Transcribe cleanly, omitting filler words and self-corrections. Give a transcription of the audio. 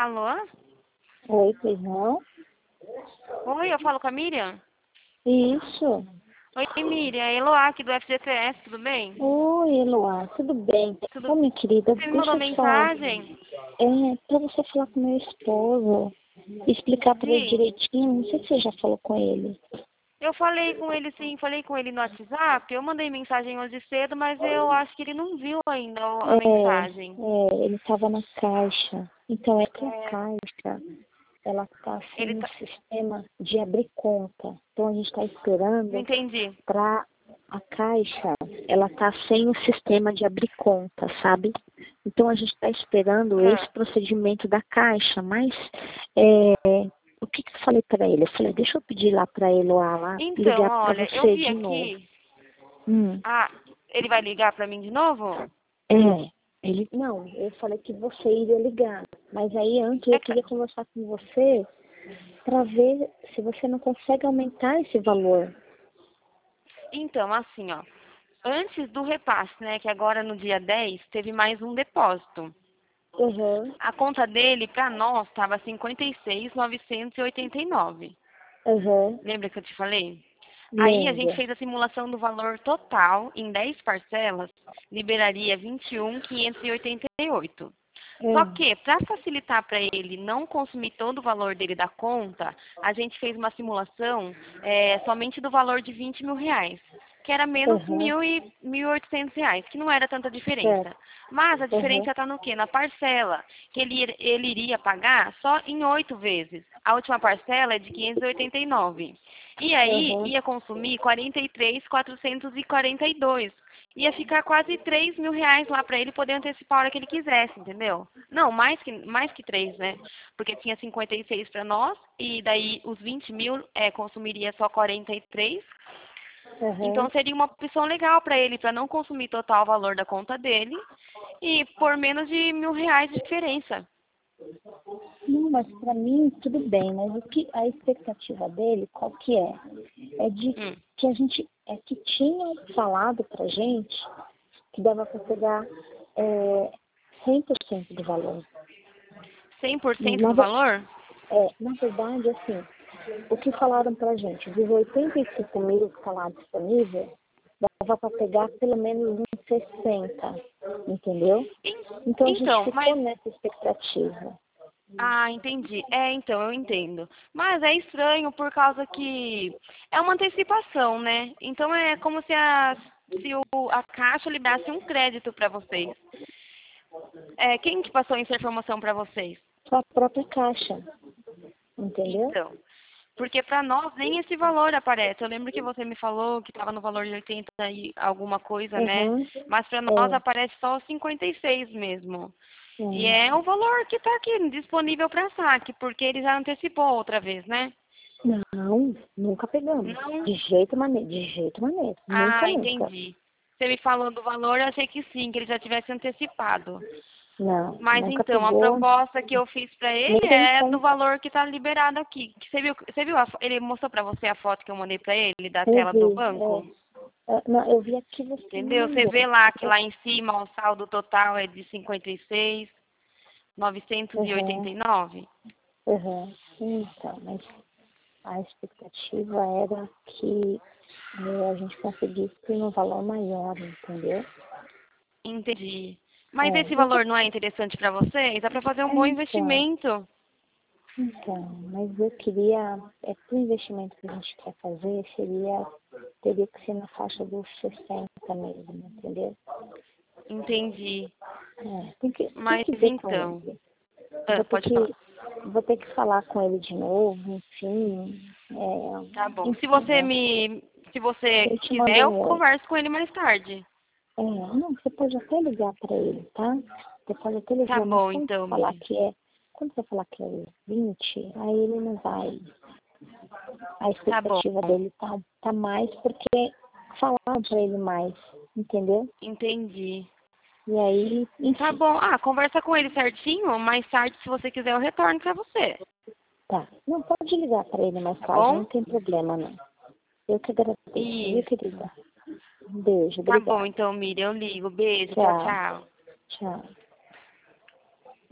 Alô? Oi, pois não? Oi, eu falo com a Miriam? Isso. Oi, Miriam, é Eloá aqui do FGTS, tudo bem? Oi, Eloá, tudo bem? Tudo... Ô, minha querida, Você me deixa mandou eu te falar. mensagem? Pra você falar com meu esposo, explicar pra ele Sim. direitinho, não sei se você já falou com ele. Eu falei com ele sim, falei com ele no WhatsApp, eu mandei mensagem hoje cedo, mas eu acho que ele não viu ainda a mensagem. Ele tava na caixa. Então, é que a caixa, ela tá sem Ele um tá... sistema de abrir conta. Então, a gente tá Não esperando entendi. pra... A caixa, ela tá sem o sistema de abrir conta, sabe? Então, a gente está esperando esse Ah, procedimento da caixa, mas é, o que eu falei para ele? Eu falei, deixa eu pedir lá para ele lá Então, ligar para olha, eu você vi de novo. aqui... Hum, Ah, ele vai ligar pra mim de novo? não, eu falei que você iria ligar, mas aí antes É eu que... queria conversar com você para ver se você não consegue aumentar esse valor. Então, assim, ó. Antes do repasse, né, que agora no dia 10 teve mais um depósito. Uhum, A conta dele, para nós, estava 56.989. uhum, Lembra que eu te falei? Aí a gente lembro. fez a simulação do valor total em 10 parcelas, liberaria 21.588. Só Hum, que, para facilitar para ele não consumir todo o valor dele da conta, a gente fez uma simulação somente do valor de 20 mil reais, que era menos uhum, 1.800 reais, que não era tanta diferença. certo. Mas a Uhum, diferença está no quê? Na parcela, que ele iria pagar só em 8 vezes. A última parcela é de 589. E aí uhum, ia consumir 43.442. Ia ficar quase 3 mil reais lá para ele poder antecipar a hora que ele quisesse, entendeu? Não, mais que 3, né? Porque tinha 56 para nós, e daí os 20 mil consumiria só 43. Então uhum. seria uma opção legal para ele, para não consumir total o valor da conta dele e por menos de 1.000 reais de diferença. Não, mas para mim tudo bem, mas o que a expectativa dele, qual que é? É de Hum. que a gente que tinham falado pra gente que dava para pegar 100% do valor. 100% Na, do ve- valor? na verdade, assim, o que falaram pra gente, dos 85 mil que está lá disponível, dava para pegar pelo menos uns 60, entendeu? En- Então a gente Então, ficou mas nessa expectativa. ah, entendi. Então, eu entendo. Mas é estranho por causa que é uma antecipação, né? Então é como se a Caixa liberasse um crédito para vocês. Quem que passou essa informação para vocês? Só a própria caixa, entendeu? Então, porque para nós nem esse valor aparece. Eu lembro que você me falou que estava no valor de 80 e alguma coisa, né? Uhum. Mas para nós É, aparece só 56 mesmo. E é. é o valor que está aqui disponível para saque, porque ele já antecipou outra vez, né? Não, nunca pegamos. Não. De jeito maneiro. Nunca, Ah, nunca. entendi. Você me falou do valor, eu achei que sim, que ele já tivesse antecipado. Não, Mas nunca então, a pegou, proposta que eu fiz para nem ele é do pensou. valor que está liberado aqui. Você viu ele mostrou para você a foto que eu mandei para ele da Eu tela do vi, banco? não, eu vi aqui você me Entendeu? Você mandou. vê lá que lá em cima o saldo total é de 56.989. Uhum, uhum. Então, mas a expectativa era que a gente conseguisse um valor maior, entendeu? Entendi. Mas É, esse eu vou, valor não é interessante para vocês? É para fazer um bom então, investimento. mas eu queria, pro investimento que a gente quer fazer, teria que ser na faixa dos 60 mesmo, entendeu? Entendi. Tem Mas que ver com então, ele. Vou ter pode falar. que, vou ter que falar com ele de novo, enfim. Tá bom. Se Enfim, você né? me, se você Eu te quiser, mando eu um oi. converso com ele mais tarde. Não, você pode até ligar para ele, tá? Você pode até Tá ligar, mas bom, então, Miriam. quando você falar que é 20, aí ele não vai. A Tá bom. expectativa dele tá mais porque falaram para ele mais, entendeu? Entendi. E aí, Tá enfim, bom. Ah, conversa com ele certinho. Mais tarde, se você quiser, eu retorno pra você. tá. Não pode ligar para ele mais Tá tarde, bom? não tem problema, não. Eu que agradeço, viu, Isso. querida? Um beijo, Tá bom, obrigada. então, Miriam. Eu ligo. Beijo. Tchau, Tchau, tchau. tchau.